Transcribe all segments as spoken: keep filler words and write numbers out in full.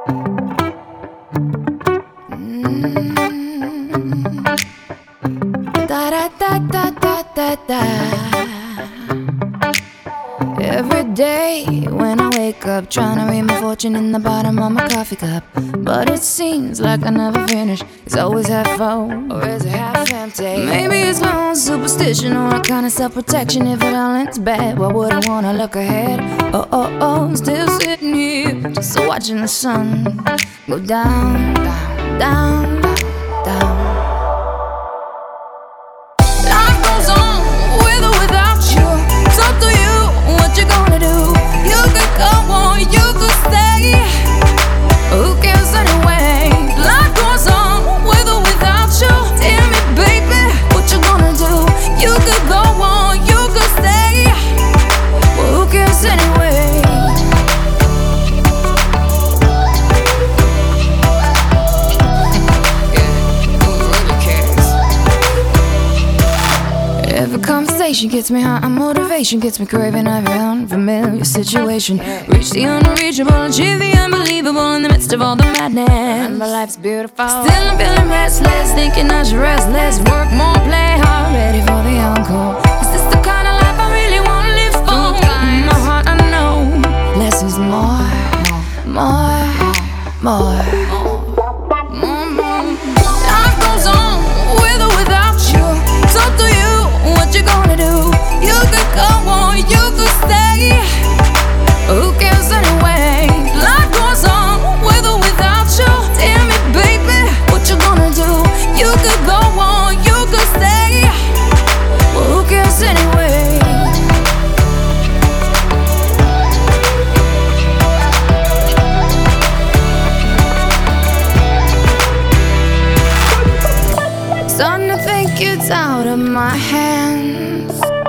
Da da da da da da da. Every day when I wake up, trying to read my fortune in the bottom of my coffee cup, but it seems like I never finish. It's always half full, or is it half empty? Maybe it's my own superstition or a kind of self-protection. If it all ends bad, why would I wanna look ahead? Oh, oh, oh, I'm still sitting here, just watching the sun go down, down, down, down. Life goes on with or without you. It's up to you what you're gonna do. You could go on, you could stay. Who cares anyway? Life goes on with or without you. Tell me, baby, what you gonna do? You could go on, you could stay. Well, who cares anyway? Every conversation gets me high, and motivation gets me craving every unfamiliar situation. Reach the unreachable, achieve the unbelievable in the midst of all the madness. Remember, life's beautiful. Still I'm feeling restless, thinking I should rest less, work more, play hard, ready for the encore. Is this the kind of life I really wanna live for? In my heart I know less is more, more, more. Life goes on with or without you. It's up to you what you gonna do. You could go on, you could stay. Who cares anyway? Life goes on with or without you. Tell me, baby, what you gonna do? You could go on, you could stay. Well, who cares anyway? Starting to think it's out of my hands.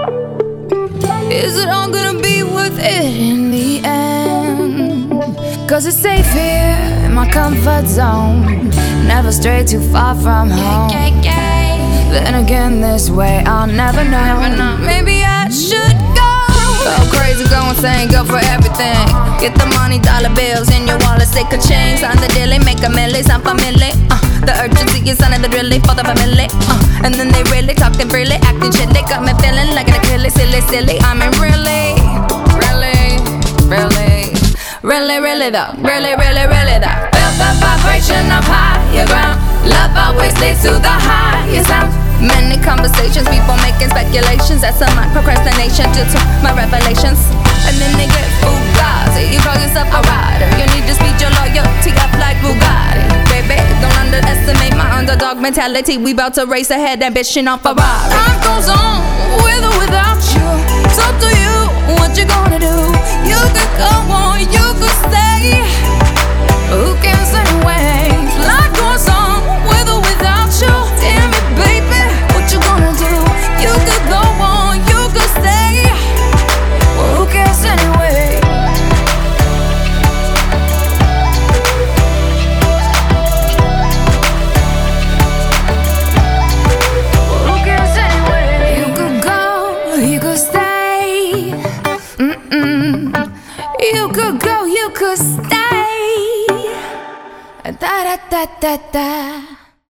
Is it all gonna be worth it in the end? Cause it's safe here in my comfort zone, never stray too far from home. Then again, this way I'll never know. Maybe I should go. Go crazy, go insane, go for everything. Get the money, dollar bills in your wallet, stick a chain. Sign the dealie, make a milli, sound familiar. uh, The urgency is under the really for the family. uh, And then they really talking freely, acting chilly. Got me feeling like an Achilles, silly, silly. I mean really, really, really, really, really though. Really, really, really though. Feel the vibration of higher ground. Love always leads to the higher sound. Many conversations, people making speculations. That's some my procrastination due to my revelations. And then they get fugazi. You call yourself a rider, you need to speed your loyalty up like Bugatti. Baby, don't underestimate my underdog mentality. We bout to race ahead, ambition on Ferrari. Life goes on with or without you. It's up to you what you gonna do. You could go on, you could stay. Who cares anyway? Life goes on with or without you. Tell me, baby, what you gonna do? You could go on, you could stay. Well, who cares anyway? Well, who cares anyway? You could go, you could stay. Mm-mm. You could go, you could stay. Da da da da da.